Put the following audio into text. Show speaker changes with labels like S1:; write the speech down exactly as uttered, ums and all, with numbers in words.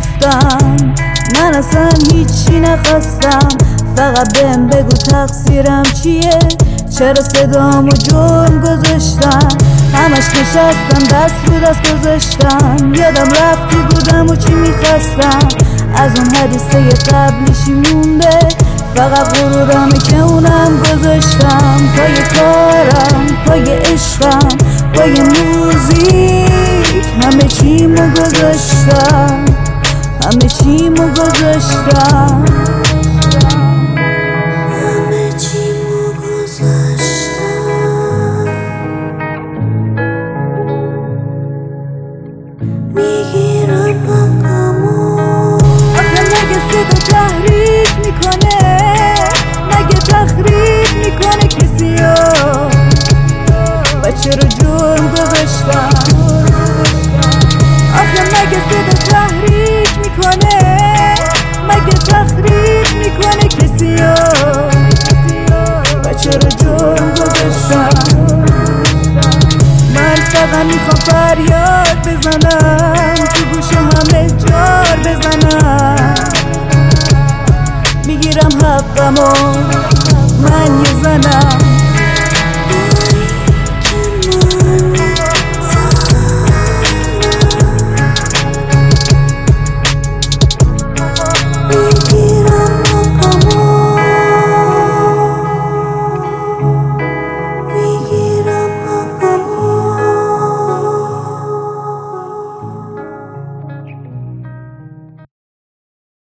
S1: رفتم. من اصلا هیچی نخواستم، فقط بهم بگو تقصیرم چیه، چرا صدامو جرم گذاشتم. همش نشستم دست رو دست گذاشتم، یادم رفتی بودم و چی میخواستم. از اون حدیثه قبلیشی مونده، فقط غرورمه که اونم گذاشتم. پای کارم، پای عشقم، پای موزیک همه چیمو گذاشتم، همه چیمو گذاشتم. تحریک میکنه، مگه تخریب میکنه کسیو؟ و چرا جرم گذاشتم؟ آخه مگه صدا تحریک میکنه، مگه تخریب میکنه کسیو؟ و چرا جرم گذاشتم؟ من فقط میخوام فریاد بزنم، تو گوش همه جار بزنم. میگیرم حقمو من یه زنم،